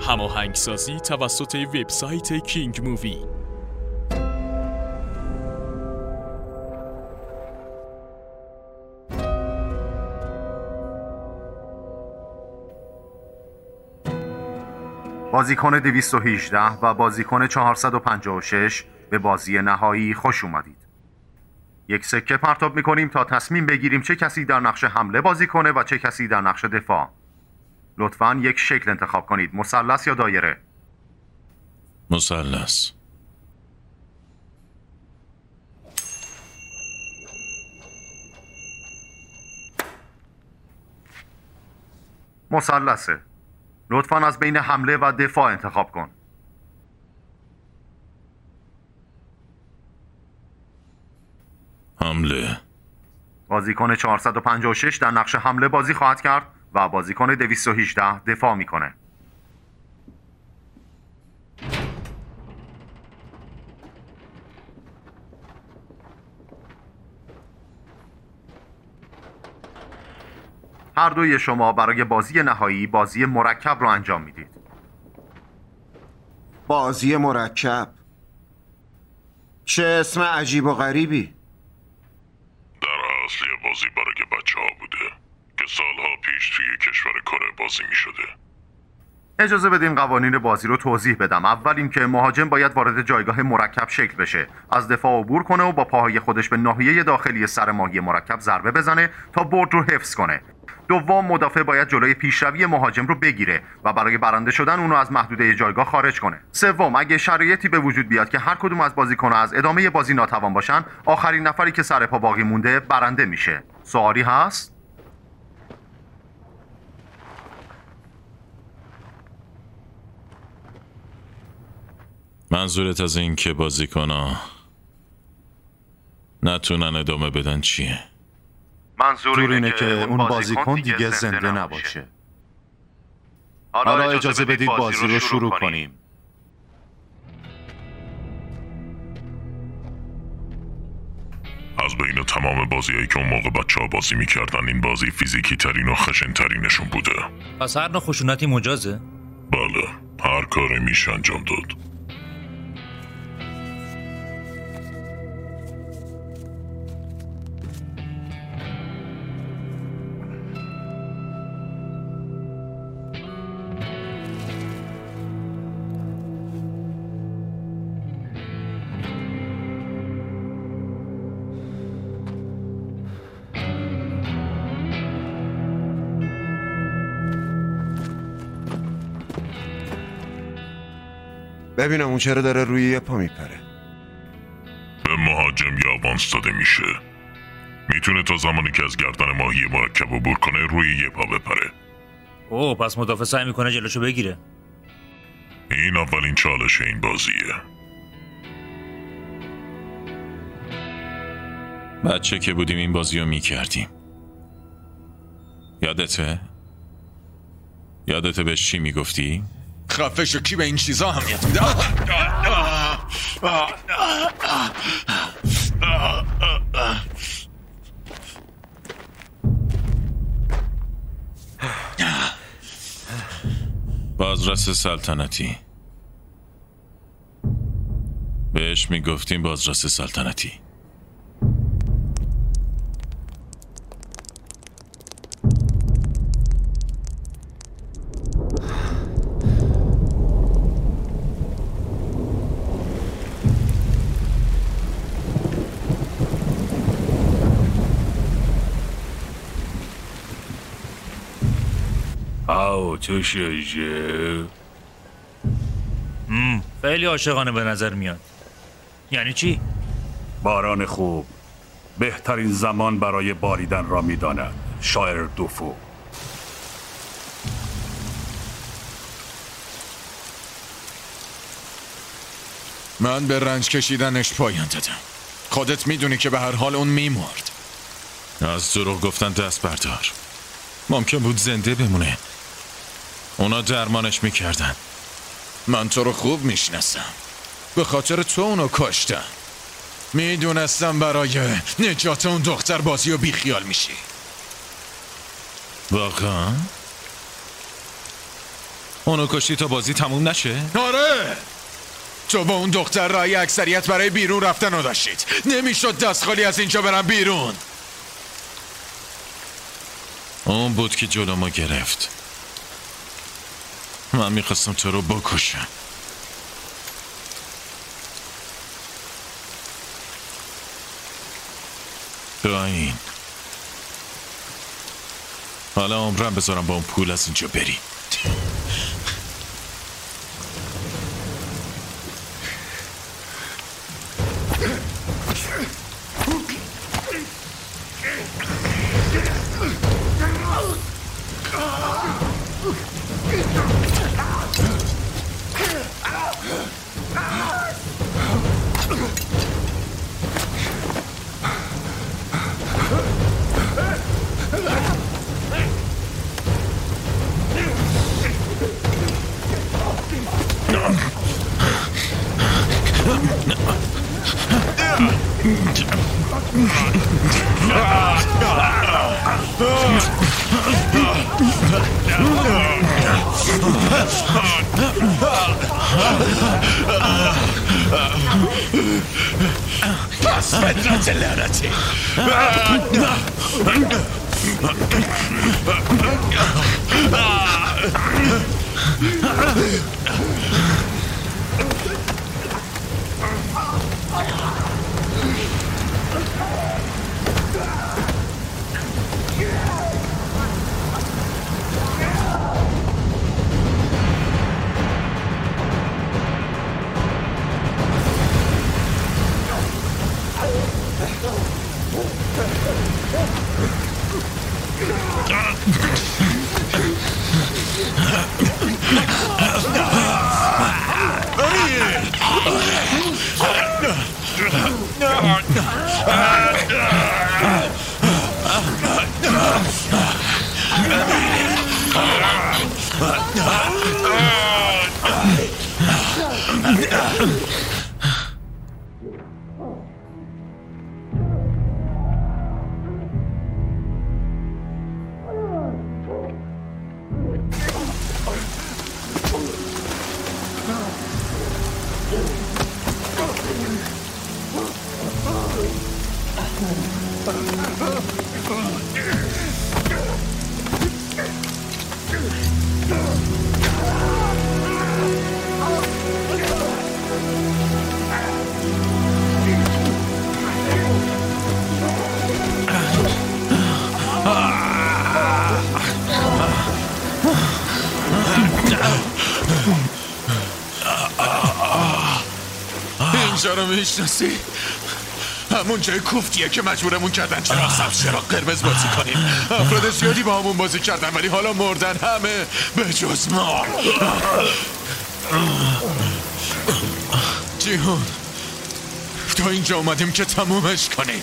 هماهنگسازی توسط وبسایت کینگ مووی. بازیکن 218 و بازیکن 456 به بازی نهایی خوش اومدید. یک سکه پرتاب میکنیم تا تصمیم بگیریم چه کسی در نقش حمله بازی کنه و چه کسی در نقش دفاع. لطفاً یک شکل انتخاب کنید، مثلث یا دایره. مثلث. مثلثه. لطفاً از بین حمله و دفاع انتخاب کن. حمله. بازیکن 456 در نقش حمله بازی خواهد کرد و بازیکن 218 دفاع میکنه. هر دوی شما برای بازی نهایی بازی مرکب رو انجام میدید. بازی مرکب؟ چه اسم عجیب و غریبی. در اصل یه بازی برای بچه ها بوده که سالها پیش توی کشور کره بازی می شده. اجازه بدین قوانین بازی رو توضیح بدم. اول اینکه مهاجم باید وارد جایگاه مرکب شکل بشه، از دفاع عبور کنه و با پاهای خودش به ناحیه داخلی سر ماهی مرکب ضربه بزنه تا برد رو حفظ کنه. دوم، مدافع باید جلوی پیشروی مهاجم رو بگیره و برای برنده شدن اونو از محدوده جایگاه خارج کنه. سوم، اگه شرایطی به وجود بیاد که هر کدوم از بازیکن‌ها از ادامه بازی ناتوان باشن، آخرین نفری که سر پا باقی مونده برنده میشه. سوالی هست؟ منظورت از این که بازیکن‌ها نتونن ادامه بدن چیه؟ منظور اینه که اون بازیکن دیگه زنده نباشه. حالا اجازه بدید بازی رو شروع کنیم. از بین تمام بازی‌هایی که اون موقع بچه‌ها بازی می‌کردن این بازی فیزیکی ترین و خشن ترینشون بوده. پس هر نوع خشونتی مجازه؟ بله، هر کاری میشه انجام داد. ببینم اون چرا داره روی یه پا میپره. به مهاجم یا آوانس داده میشه. میتونه تا زمانی که از گردن ماهی مرکب عبور کنه روی یه پا بپره. اوه، پس مدافع سعی میکنه جلوشو بگیره. این اولین چالش این بازیه. بچه که بودیم این بازی رو میکردیم. یادته بهش چی میگفتی؟ خفه شو، کی به این چیزا اهمیت میده؟ بازرس سلطنتی. بهش میگفتیم بازرس سلطنتی. خیلی عاشقانه به نظر میاد. یعنی چی؟ باران خوب بهترین زمان برای باریدن را میداند. شاعر دوفو. من به رنج کشیدنش پایان دادم. خودت میدونی که به هر حال اون میمرد. از دروغ گفتن دست بردار. ممکن بود زنده بمونه. اونا درمانش میکردن. من تو رو خوب میشناسم. به خاطر تو اونو کشتم. میدونستم برای نجات اون دختر بازی و بیخیال میشی. واقعا؟ اونو کشتی تا بازی تموم نشه؟ آره. تو با اون دختر رای اکثریت برای بیرون رفتن رو داشتید. نمیشد دست خالی از اینجا برم بیرون. اون بود که جلو ما گرفت. من میخواستم تو رو بکشم. راین، حالا عمرم بذارم با اون پول از اینجا بری. فدرت لعنتی. اینجا رو میشناسی؟ همون جای کوفتیه که مجبورمون کردن چراغ سبز چراغ قرمز بازی کنیم. افراد زیادی با همون بازی کردن ولی حالا مردن همه به جز ما. جیهون تا اینجا اومدیم که تمومش کنیم.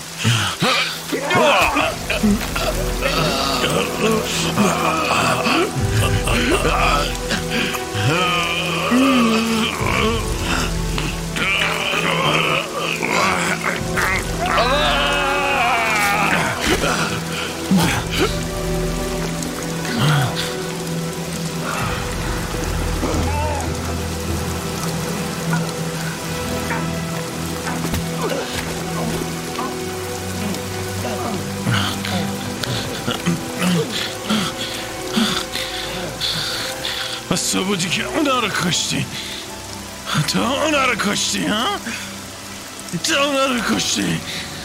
بس تو بودی که اونا رو کشتی. تو اونا رو کشتی ها؟ تو اونا رو کشتی.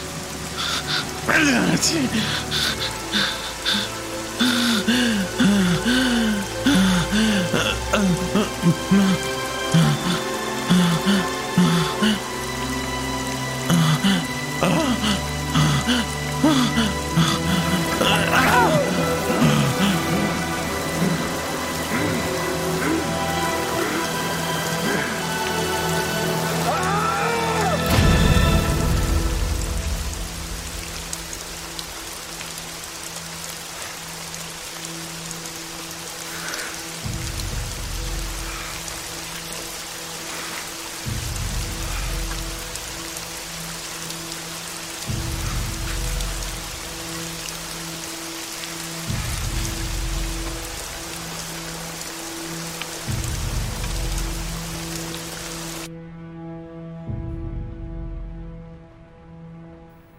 لعنتی.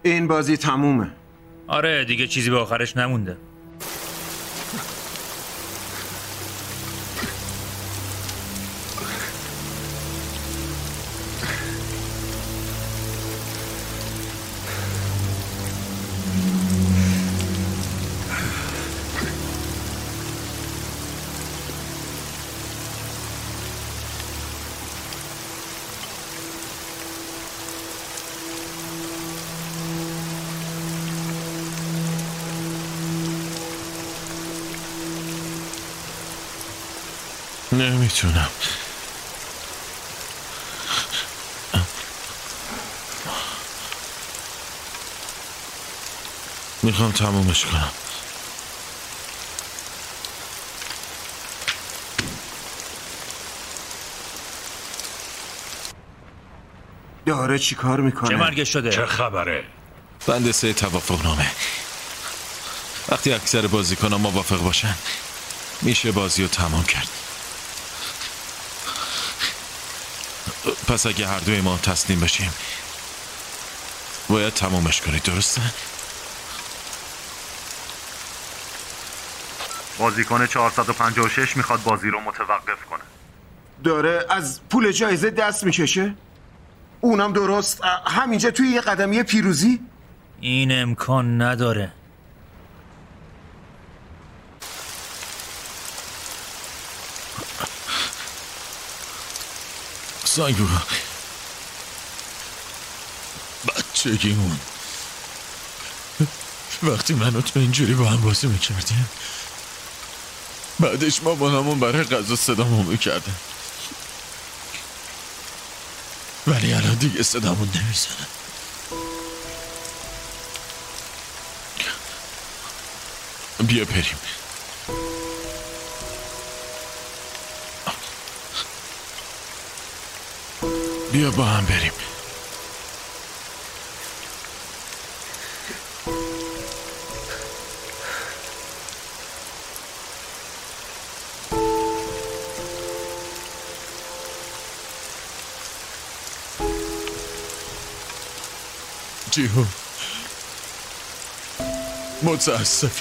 این بازی تمومه. آره دیگه چیزی به آخرش نمونده. نمیتونم. میخوام تمومش کنم. داره چی کار میکنه؟ چه مرگش شده؟ چه خبره؟ بند 3 توافق نامه. وقتی اکثر بازیکنان موافق باشن میشه بازی رو تمام کرد. پس اگه هر دوی ما تسلیم بشیم باید تمامش کنید، درسته؟ بازیکن 456 میخواد بازی رو متوقف کنه. داره از پول جایزه دست میکشه؟ اونم درست همینجا توی یه قدمی پیروزی؟ این امکان نداره. سانگو بچگیمون وقتی من و تو اینجوری با هم بازی میکردیم، بعدش مامانمون برای غذا صدامون میکردن، ولی الان دیگه صدامون نمیزنن. بیا بریم. بیا با هم بریم. جیهو متاسف.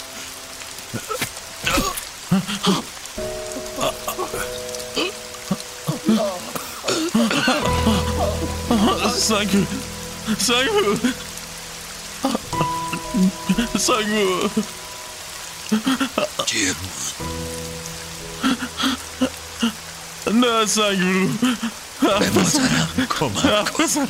سانگو سانگو سانگو نه سانگو به مادرم کمک کن.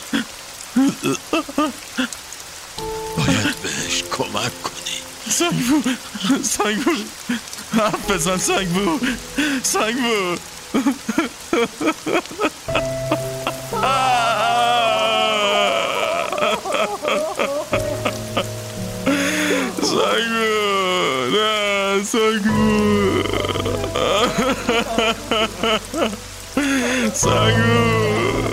باید بهش کمک کنی. سانگو حرف بزن سانگو. سانگو نه سانگو سانگو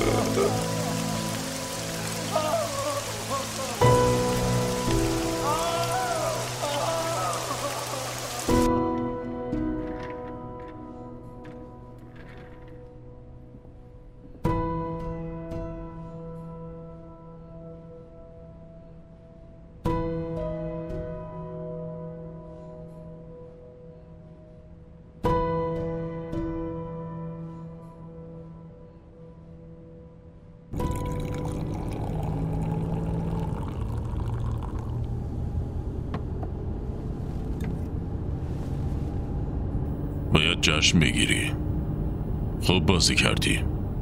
باید جشن بگیری. خوب بازی کردی.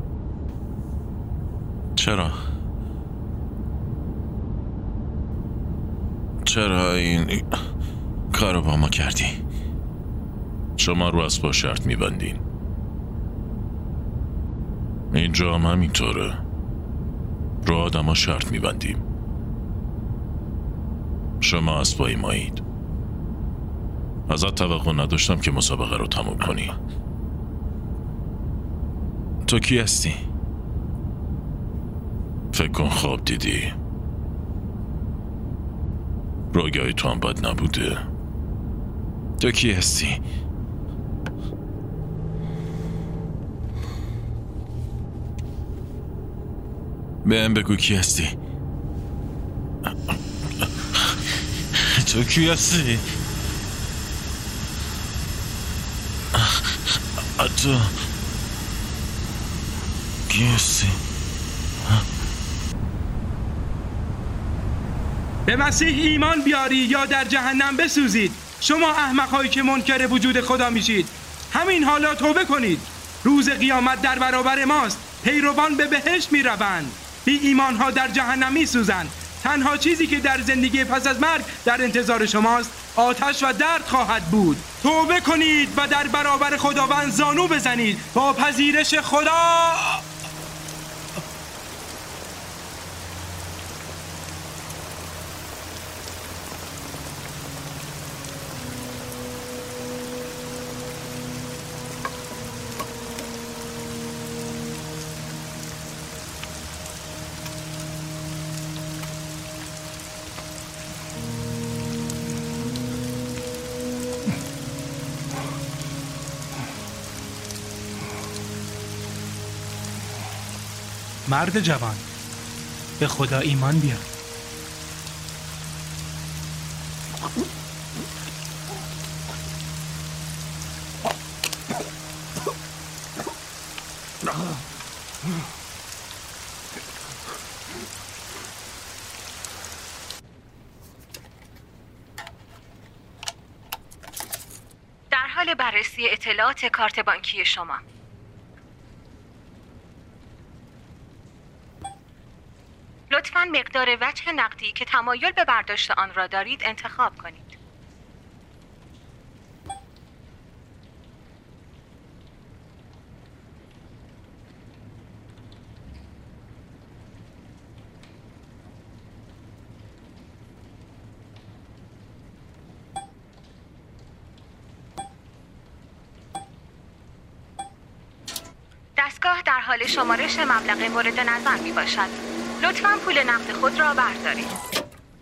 چرا این کارو با ما کردی؟ شما رو از با شرط میبندین. اینجا هم همینطوره. رو آدم ها شرط میبندیم. شما اسبای مایید. ازت توقع نداشتم که مسابقه رو تموم کنی. تو کی هستی؟ فکر کن خواب دیدی. رویای تو هم بد نبوده. تو کی هستی؟ بهم بگو کی هستی. تو کی هستی؟ تو کی هستی؟ به مسیح ایمان بیاری یا در جهنم بسوزید. شما احمق‌هایی که منکر وجود خدا میشید، همین حالا توبه کنید. روز قیامت در برابر ماست. پیروان به بهشت میروند، بی ایمان‌ها در جهنم میسوزند. تنها چیزی که در زندگی پس از مرگ در انتظار شماست آتش و درد خواهد بود. توبه کنید و در برابر خداوند زانو بزنید با پذیرش خدا. مرد جوان، به خدا ایمان بیار. در حال بررسی اطلاعات کارت بانکی شما. لطفاً مقدار وجه نقدی که تمایل به برداشت آن را دارید انتخاب کنید. دستگاه در حال شمارش مبلغ مورد نظر می باشد. لطفاً پول نقد خود را بردارید.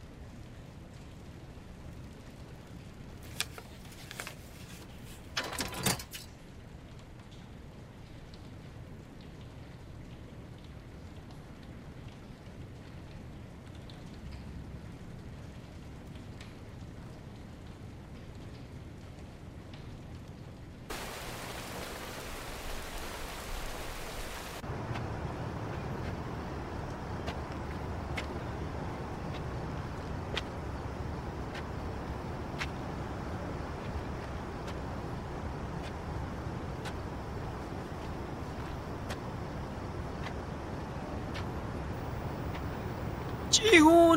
جیهون،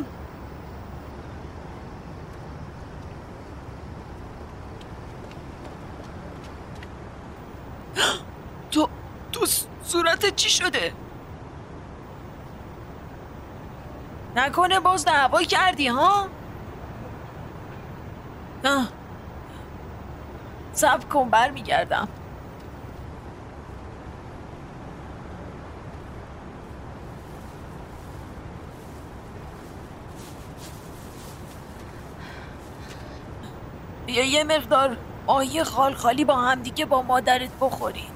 تو صورتت چی شده؟ نکنه باز دعوا کردی ها؟ صبر کن برمیگردم. بیا یه مقدار ماهی خالخالی با هم دیگه با مادرت بخوریم.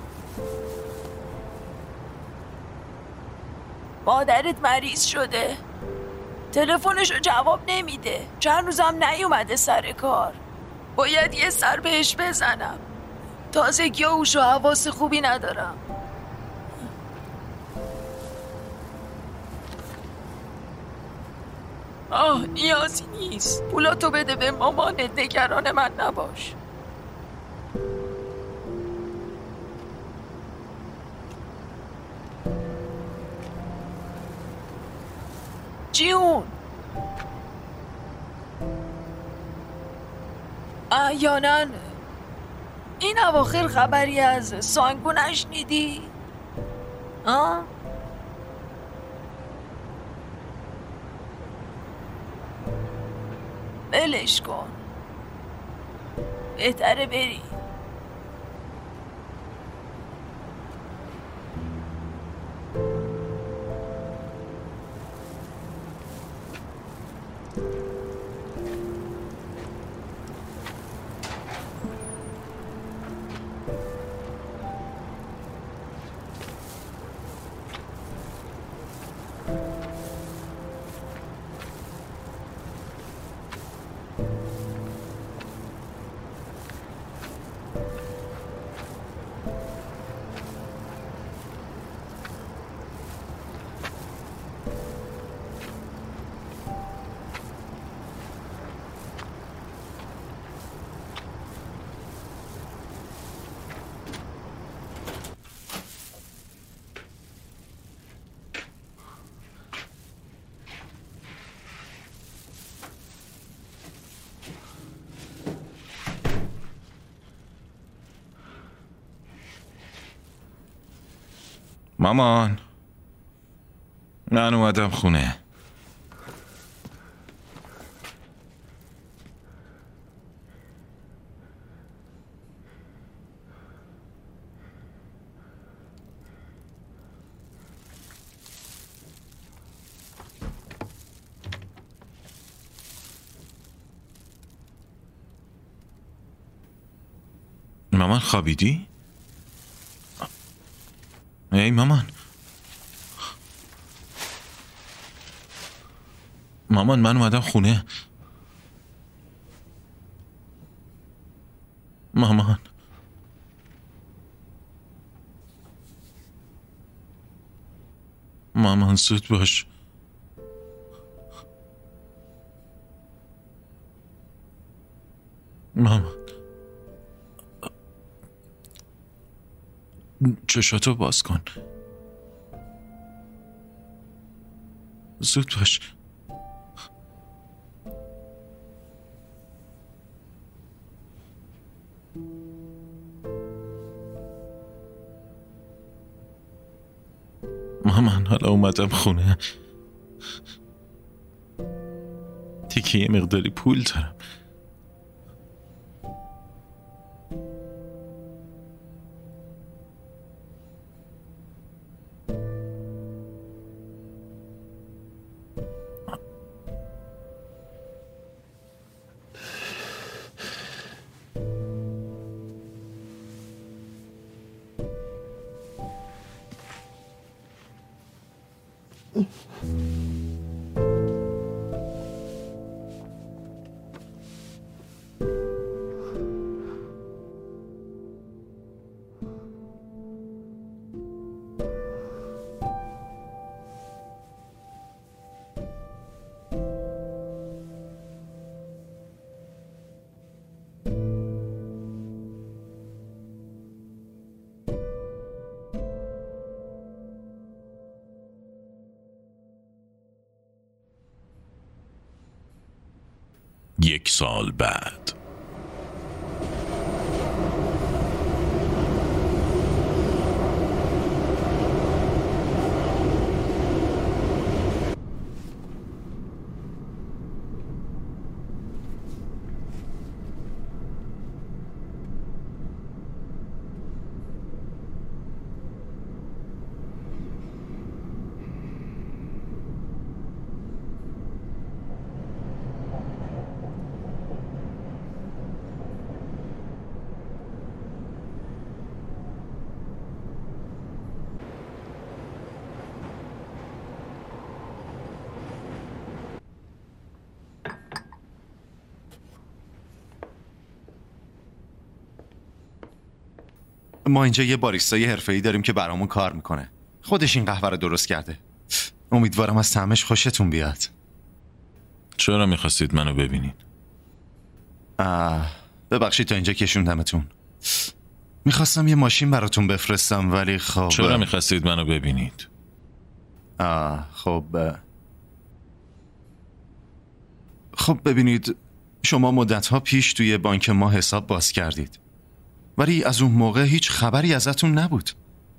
مادرت مریض شده، تلفنشو جواب نمیده، چند روزم نیومده سر کار. باید یه سر بهش بزنم. تازگی هوش و حواس خوبی ندارم. نیازی نیست، پولاتو بده به مامانت، نگران من نباش. جیون، احیانا این اواخر خبری از سانگو نشنیدی؟ بلش کن، بهتره بری. مامان، من اومدم خونه. مامان خوابیدی؟ ای مامان، مامان من اومدم خونه. مامان، مامان زود باش. مامان، چشاتو باز کن. زود باش. مامان حالا اومدم خونه. دیگه یه مقداری پول دارم. یک سال بعد. ما اینجا یه باریستای حرفه‌ای داریم که برامون کار میکنه. خودش این قهوه رو درست کرده. امیدوارم از طعمش خوشتون بیاد. چرا میخواستید منو ببینید؟ ببخشید تا اینجا کشوندمتون. میخواستم یه ماشین براتون بفرستم ولی خب. چرا میخواستید منو ببینید؟ خب ببینید، شما مدتها پیش توی بانک ما حساب باز کردید، ولی از اون موقع هیچ خبری ازتون نبود.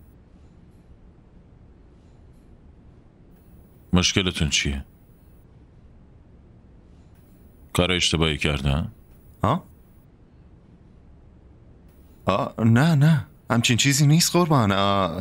مشکلتون چیه؟ کار اشتباهی کردن؟ نه همچین چیزی نیست قربان.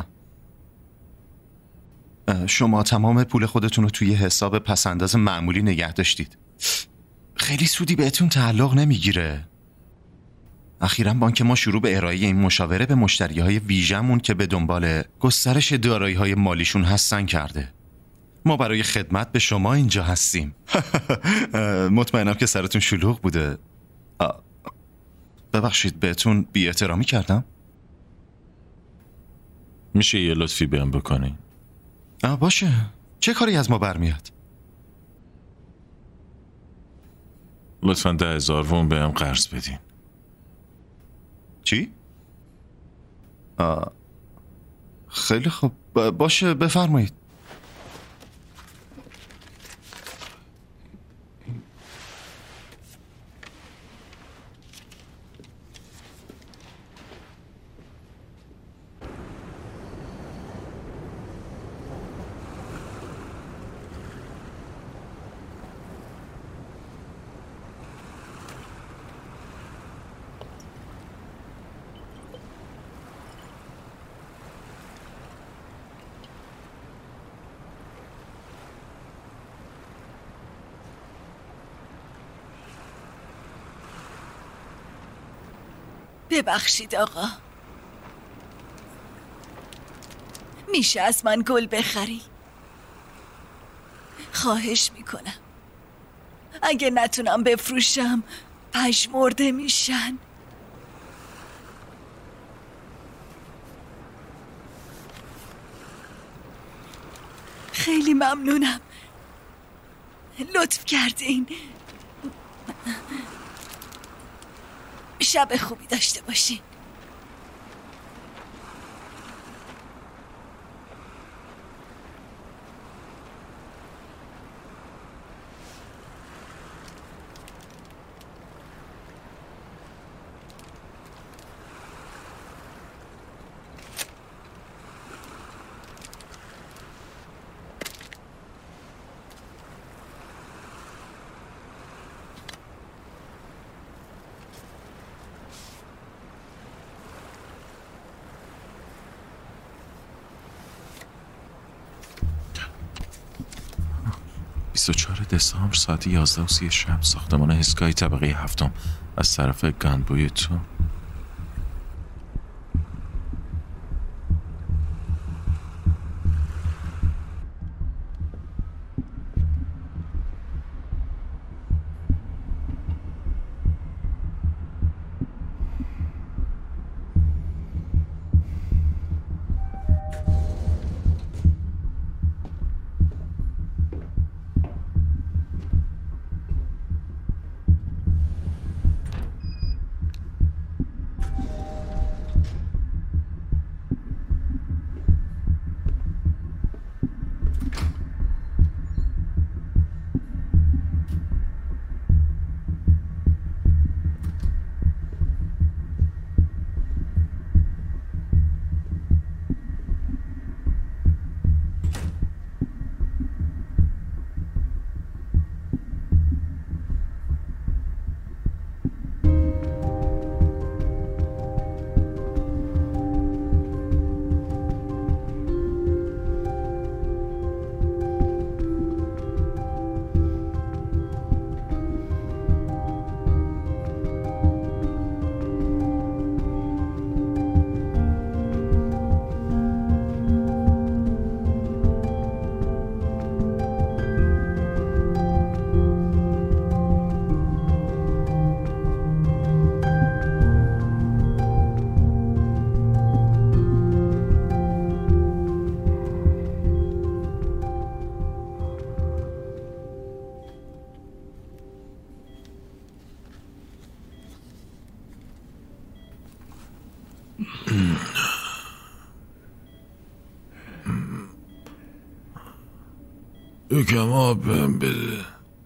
شما تمام پول خودتون رو توی حساب پسنداز معمولی نگه داشتید. خیلی سودی بهتون تعلق نمیگیره. اخیراً بانک ما شروع به ارائه این مشاوره به مشتریهای ویژمون که به دنبال گسترش دارایی‌های مالیشون هستن کرده. ما برای خدمت به شما اینجا هستیم. مطمئنم که سرتون شلوغ بوده. ببخشید بهتون بی احترامی کردم؟ میشه یه لطفی بهم بکنی؟ باشه. چه کاری از ما برمیاد؟ لطفاً 10,000 وون بهم قرض بدین. چی؟ خیلی خوب، باشه بفرمایید. ببخشید آقا. میشه از من گل بخری؟ خواهش میکنم. اگه نتونم بفروشم پژمرده میشن. خیلی ممنونم، لطف کردین. شب خوبی داشته باشین. دسامبر ساعت 11:30 شب ساختمان اسکای طبقه 7 از طرف گنبوی تو. یکم آب بهم بده.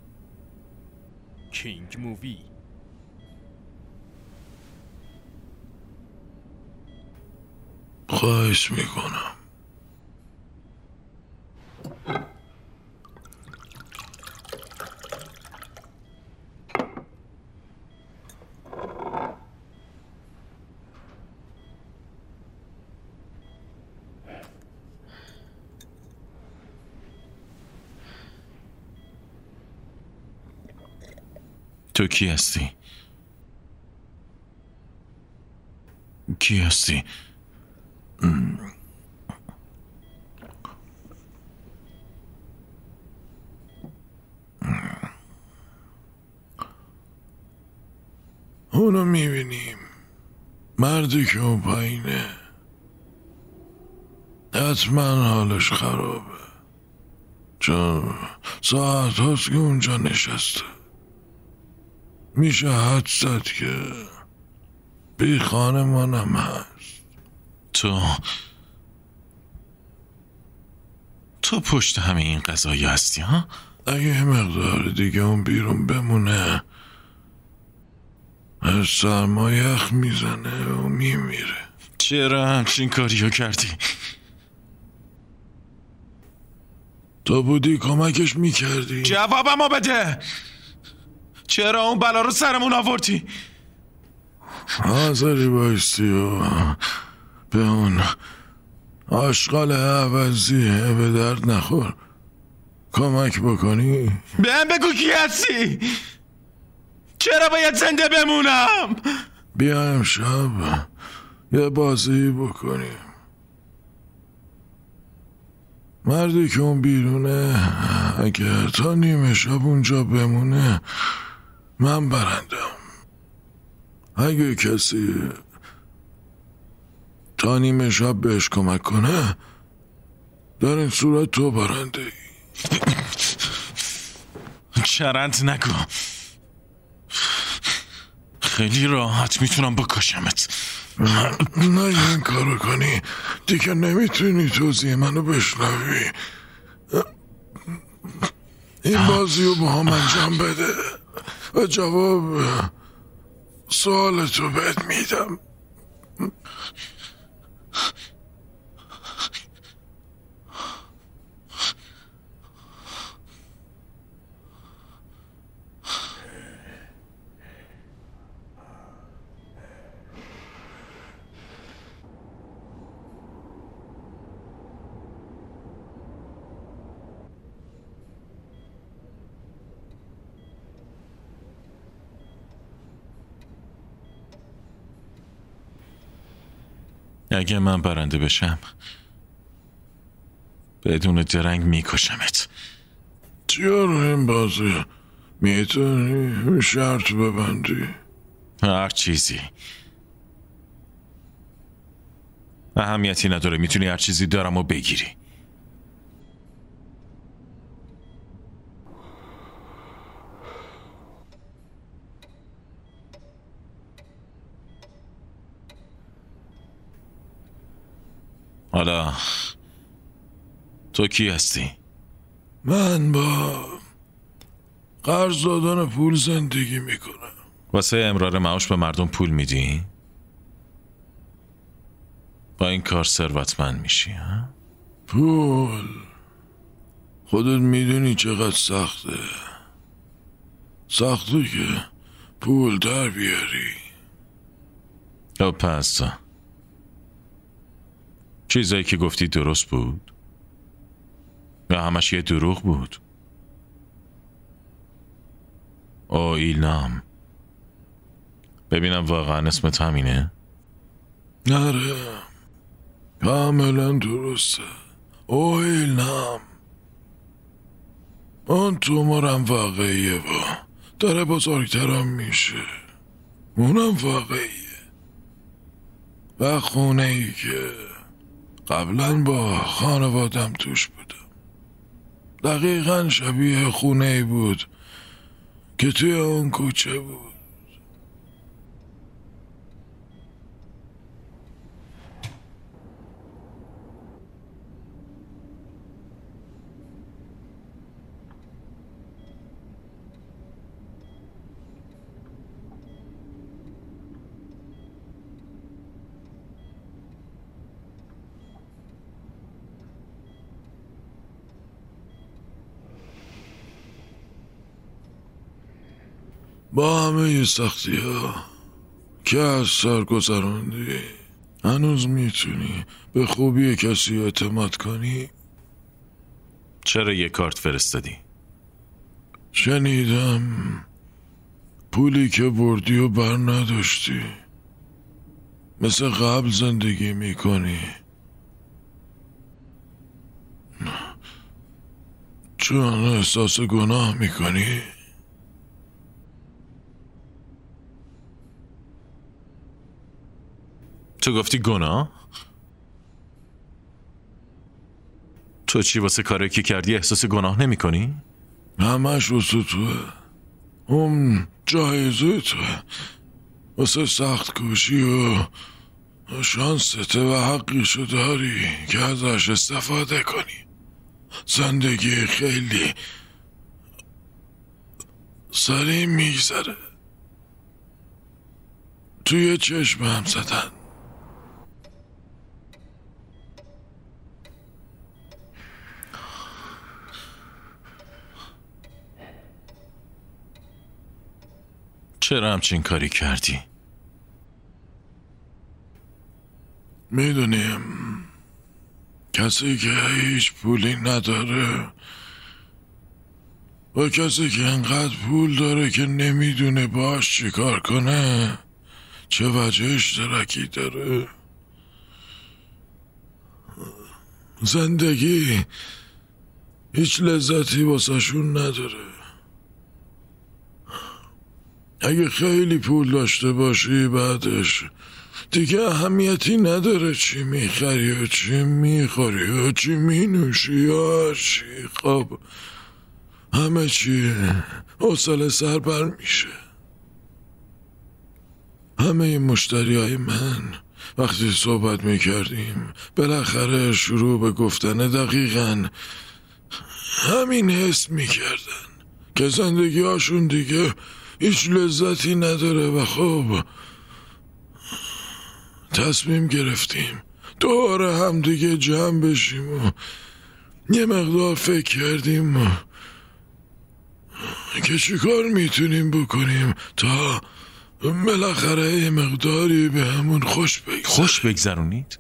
کینگ مووی. خواهش میکنم. تو کی هستی؟ کی هستی؟ اونو میبینیم، مردی که اون پایینه حتما حالش خرابه، چون ساعت هاست که اونجا نشسته. میشه حد زد که بی خانمانم هست. تو پشت همه این قضایی هستی ها؟ اگه یه مقدار دیگه اون بیرون بمونه از سرما یخ میزنه و میمیره. چرا همچین کاریو کردی؟ تو بودی کمکش میکردی. جوابمو بده. چرا اون بلا رو سرمون آوردی؟ حاضری بایستی و به اون آشغال عوضیه به درد نخور کمک بکنی؟ بهم بگو کی هستی؟ چرا باید زنده بمونم؟ بیا امشب یه بازی بکنیم. مردی که اون بیرونه اگه تا نیمه شب اونجا بمونه من برندم. اگه کسی تا نیمه شب بهش کمک کنه در این صورت تو برنده ای. چرند نگو، خیلی راحت میتونم بکشمت. نه این کارو کنی دیگه نمیتونی توضیح منو بشنوی. این بازی رو با هم انجام بده و جواب سوالتو بهت میدم. اگه من برنده بشم بدون درنگ میکشمت. چرا این بازی میتونی شرط ببندی؟ هر چیزی اهمیتی نداره، میتونی هر چیزی دارم و بگیری. حالا تو کی هستی؟ من با قرض دادن پول زندگی میکنم. واسه امرار معاش به مردم پول میدی؟ با این کار ثروتمند میشی ها؟ پول خودت میدونی چقدر سخته که پول در بیاری. پس چیزایی که گفتی درست بود؟ یا همش یه دروغ بود؟ ایلنام، ببینم واقعا اسمت همینه؟ نره کاملا درسته. ایلنام اون تومارم واقعیه با داره بزرگترم میشه. اونم واقعیه و خونه ای که قبلا با خانوادم توش بودم دقیقا شبیه خونه ای بود که توی اون کوچه بود. با همه سختی ها که از سر گذراندی هنوز میتونی به خوبی کسی اعتماد کنی؟ چرا یه کارت فرستادی؟ شنیدم پولی که بردی و بر نداشتی، مثل قبل زندگی میکنی. چون احساس گناه میکنی؟ تو گفتی گناه؟ تو چی واسه کاری که کردی احساس گناه نمی کنی؟ همش واسه توه. اون جایزه توه واسه سخت کوشی و شانسته و حقیشو داری که ازش استفاده کنی. زندگی خیلی سریع میگذره. توی چشمم زدن. چرا همچین کاری کردی؟ میدونیم کسی که هیچ پولی نداره و کسی که انقدر پول داره که نمیدونه باش چی کار کنه چه وجه اشتراکی داره؟ زندگی هیچ لذتی واسهشون نداره. اگه خیلی پول داشته باشی بعدش دیگه اهمیتی نداره چی میخری و چی میخوری و چی مینوشی و چی. خب همه چی حوصله سر بر میشه. همه مشتری های من وقتی صحبت میکردیم بالاخره شروع به گفتن دقیقاً همین حس میکردن که زندگی هاشون دیگه هیچ لذتی نداره. و خب تصمیم گرفتیم دوباره هم دیگه جمع بشیم و یه مقدار فکر کردیم که چیکار میتونیم بکنیم تا بالاخره یه مقداری به همون خوش بگذرونید. خوش بگذرونید؟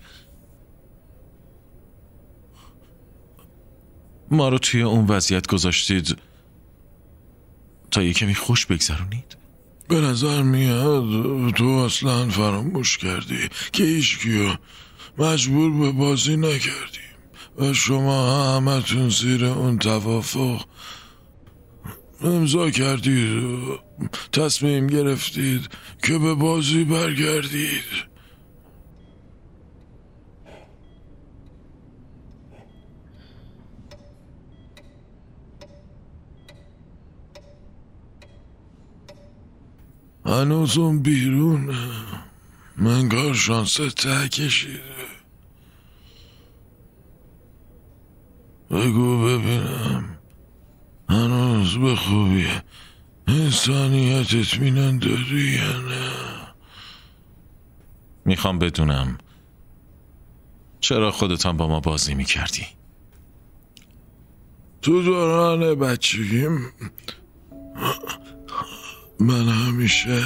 ما رو توی اون وضعیت گذاشتید تا یه کمی خوش بگذرونید؟ به نظر میاد تو اصلا فراموش کردی که هیچکیو مجبور به بازی نکردیم و شما همتون زیر اون توافق امضا کردید و تصمیم گرفتید که به بازی برگردید. هنوز اون بیرونه، منگار شانس ته کشیده. بگو ببینم هنوز به خوبی انسانیت اطمینان داری یا نه؟ میخوام بدونم چرا خودتان با ما بازی میکردی؟ تو دوران بچگیم من همیشه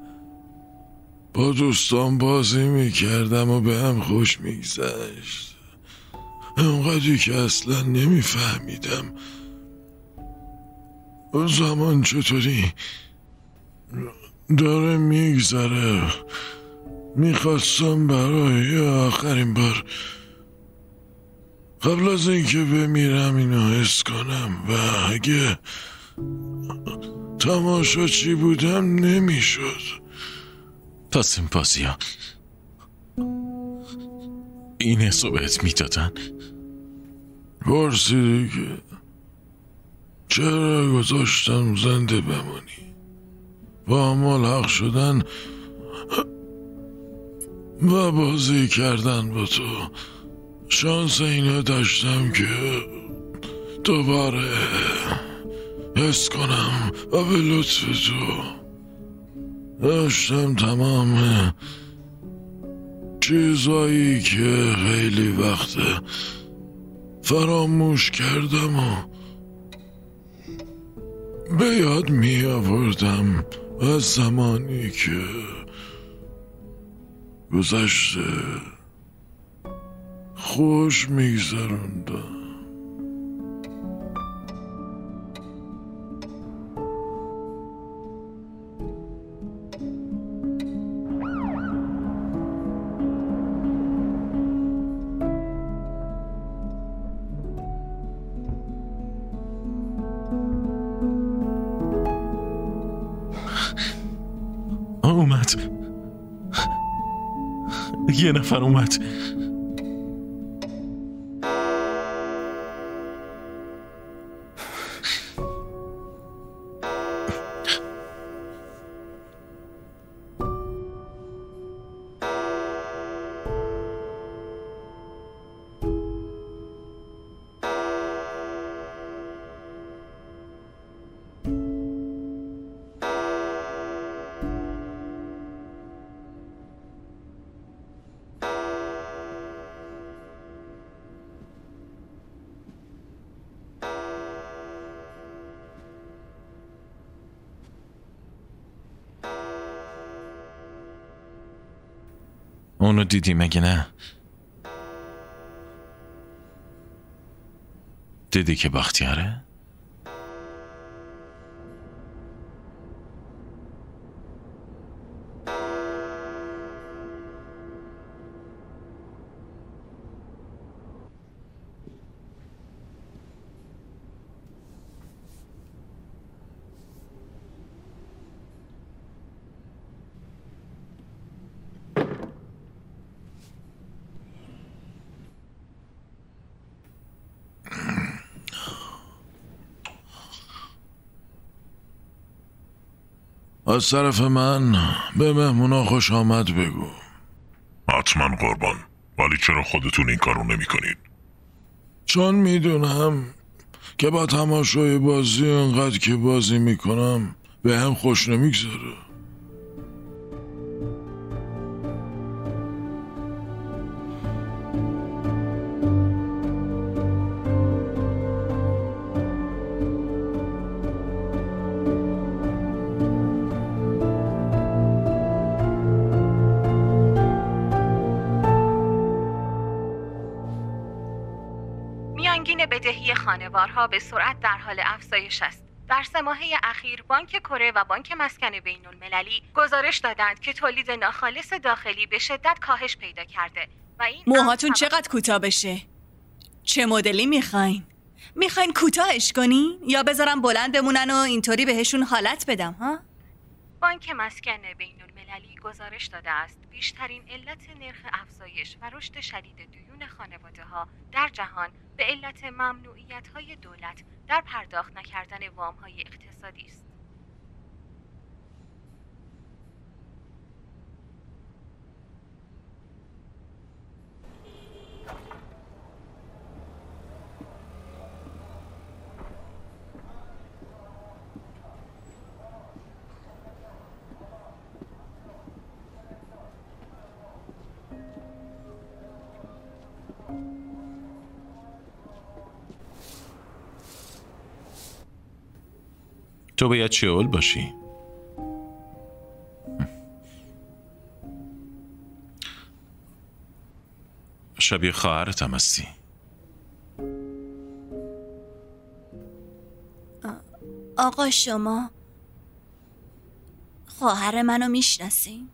با دوستان بازی میکردم و به هم خوش میگذشت، اونقدری که اصلا نمیفهمیدم اون زمان چطوری داره میگذره. میخواستم برای آخرین بار قبل از اینکه بمیرم اینو حس کنم و اگه تماشاچی بودم نمیشد. پس این بازی ها این حسو بهت میدادن؟ پرسیدی که چرا گذاشتم زنده بمانی، با ملحق شدن و بازی کردن با تو شانس اینو داشتم که دوباره حس کنم و به لطف تو داشتم تمام چیزایی که خیلی وقت فراموش کردم و به یاد می آوردم از زمانی که گذشته خوش میگذروندم. اومد، یه نفر اومد. اونو دیدی مگه نه؟ دیدی که بختیاره؟ از طرف من به مهمونا خوش آمد بگو. حتما قربان، ولی چرا خودتون این کارو نمی کنید؟ چون میدونم که با تماشای بازی انقدر که بازی میکنم به هم خوش نمیگذاره. میانگین بدهی خانوارها به سرعت در حال افزایش است. در 3 ماهه اخیر بانک کره و بانک مسکن بین المللی گزارش دادند که تولید ناخالص داخلی به شدت کاهش پیدا کرده و این موهاتون چقدر کوتاه بشه؟ چه مدلی میخواین؟ میخواین کوتاهش کنین یا بذارم بلند بمونن و اینطوری بهشون حالت بدم ها؟ بانک مسکن بین المللی گزارش داده است بیشترین علت نرخ افزایش و رشد شدید دیون خانواده‌ها در جهان به علت ممنوعیت‌های دولت در پرداخت نکردن وام‌های اقتصادی است. تو باید شئول باشی. شبیه خواهرت هم هستی. آقا شما خواهر منو میشناسین؟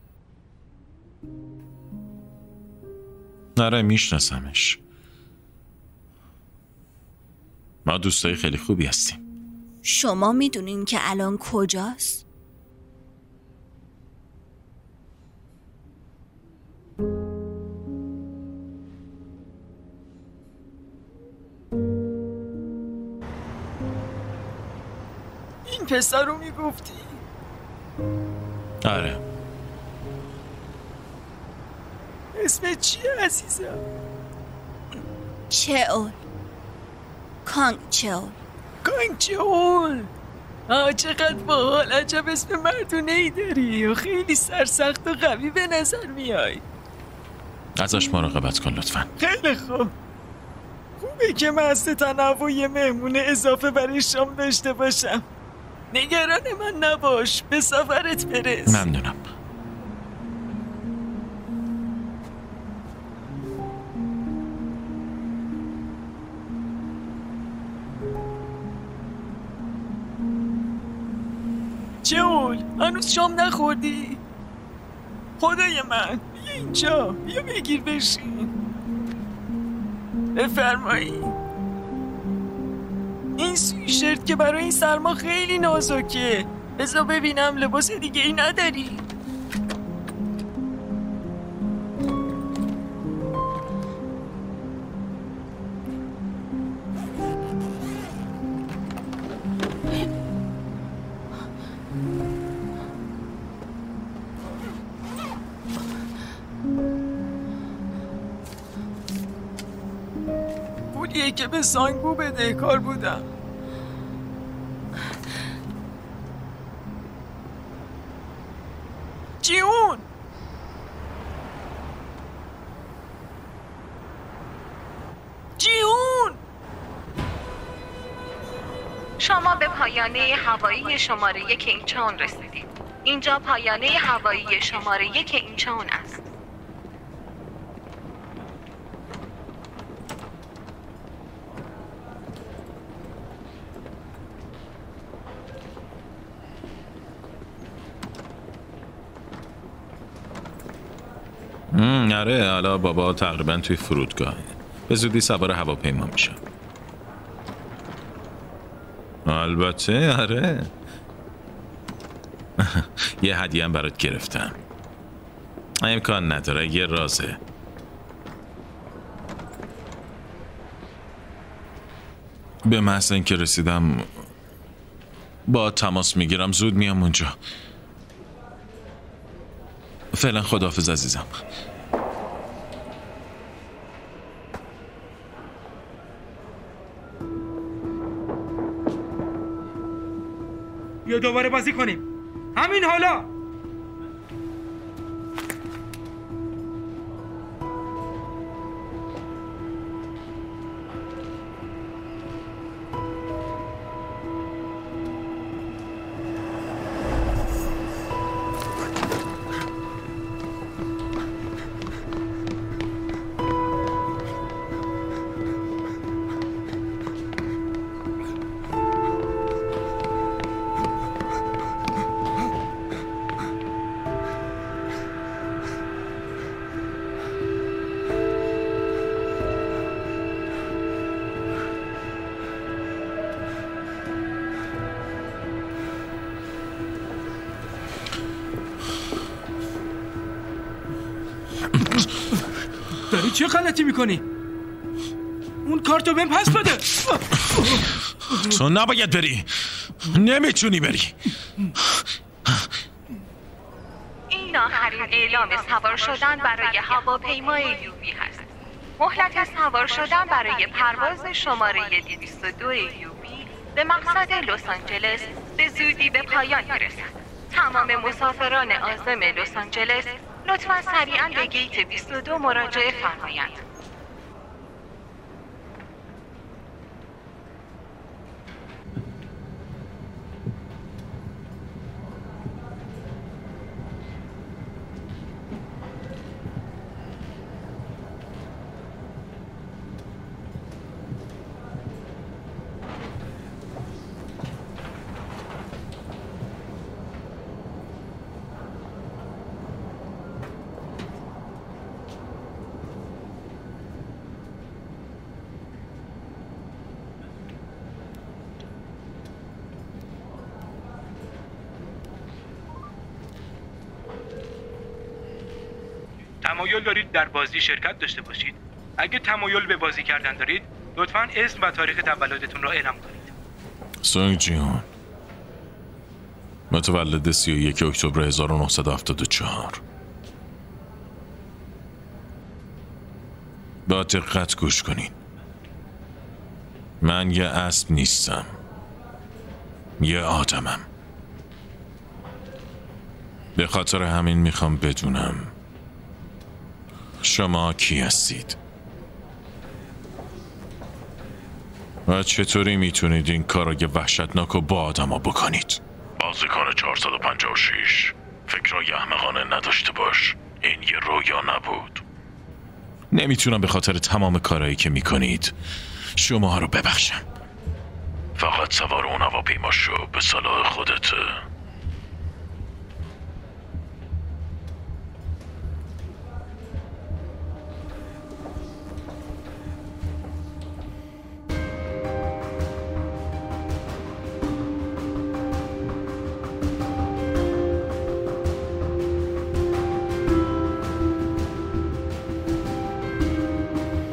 نره میشناسمش. ما دوستای خیلی خوبی هستیم. شما میدونین که الان کجاست؟ این پسر رو میگفتی؟ آره. اسمت چیه عزیزم؟ چئول. کانگ چئول. کانگ چئول. چقدر باحال. عجب اسم مردونه ای داری و خیلی سرسخت و قوی به نظر میای. ازش مراقبت کن لطفا. خیلی خوب. خوبه که مست تنوع یه مهمون اضافه برای شام داشته باشم. نگران من نباش، به سفرت برس. ممنونم. چئول، هنوز شام نخوردی؟ خدای من، بیا اینجا، بیا بگیر بشین. بفرمایی. این سویشرت که برای این سرما خیلی نازکه. بذار ببینم لباس دیگه ای نداری؟ پولیه که به سانگو بدهکار بودم. جیون! جیون! شما به پایانه هوایی شماره 1 اینچون رسیدید. اینجا پایانه هوایی شماره 1 اینچون است. آره، حالا بابا تقریبا توی فرودگاه. به زودی سوار هواپیما میشم. البته آره. یه هدیه هم برات گرفتم. امکان نداره، یه رازه. به محض اینکه رسیدم با تماس میگیرم، زود میام اونجا. فعلا خداحافظ عزیزم. بیا دوباره بازی کنیم همین حالا. داری چه غلطی میکنی؟ اون کارتو بهم پس بده. تو نباید بری، نمیتونی بری. این آخرین اعلام سوار شدن برای هواپیمای یوبی هست. مهلت سوار شدن برای پرواز شماره 202 یوبی به مقصد لس آنجلس به زودی به پایان میرسد. تمام مسافران عازم لس آنجلس لطفاً سریعاً به گیت 22 مراجعه فرمایند. تمایل دارید در بازی شرکت داشته باشید؟ اگه تمایل به بازی کردن دارید لطفاً اسم و تاریخ تولدتون را اعلام کنید. سونگ جیون، متولد 31 اکتبر 1974. با دقت گوش کنین. من یه اسب نیستم، یه آدمم. به خاطر همین میخوام بدونم شما کی هستید و چطوری میتونید این کارای وحشتناک رو با آدم ها بکنید؟ بازیکن 456، فکرای احمقانه نداشته باش، این یه رویا نبود. نمیتونم به خاطر تمام کارهایی که میکنید شما رو ببخشم. فقط سوار اون هواپیما شو، به صلاح خودته.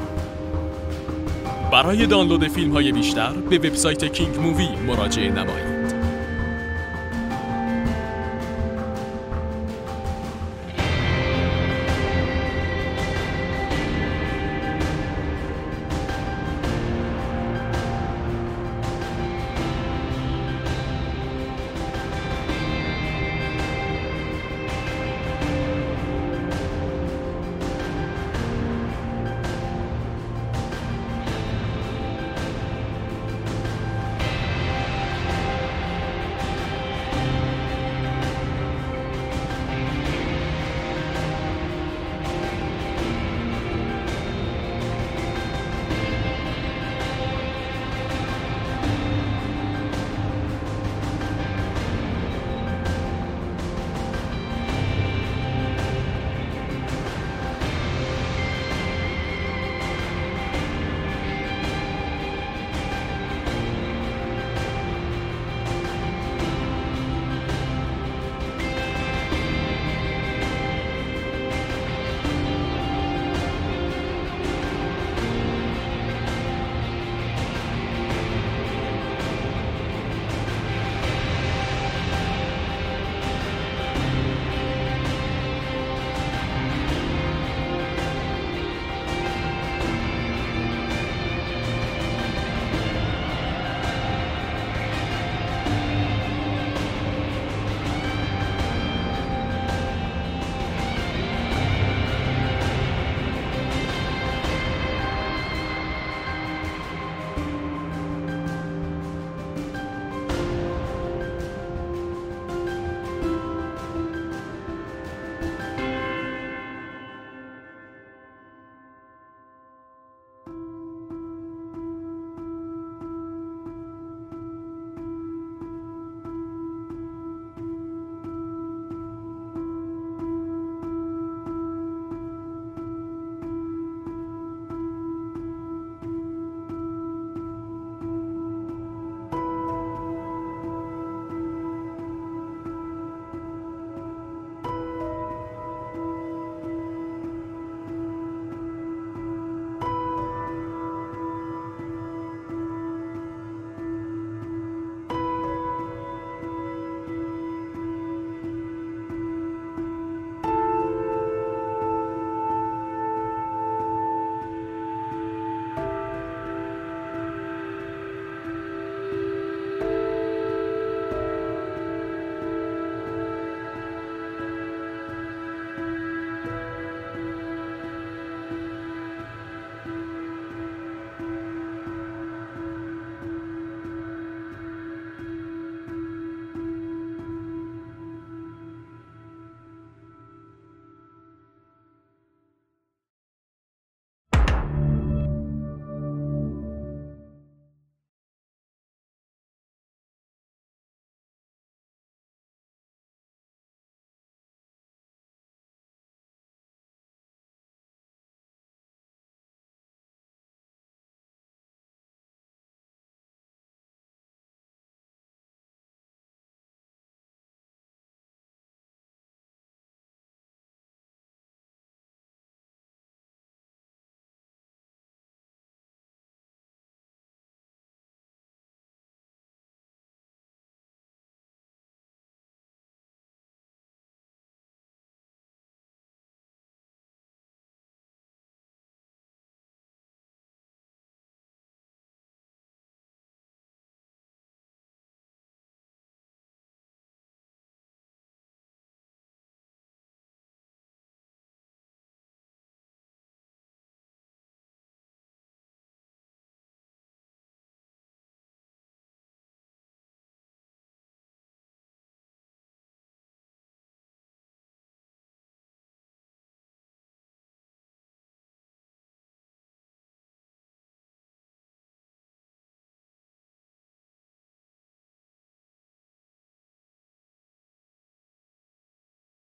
برای دانلود فیلم‌های بیشتر به وبسایت کینگ مووی مراجعه نمایید.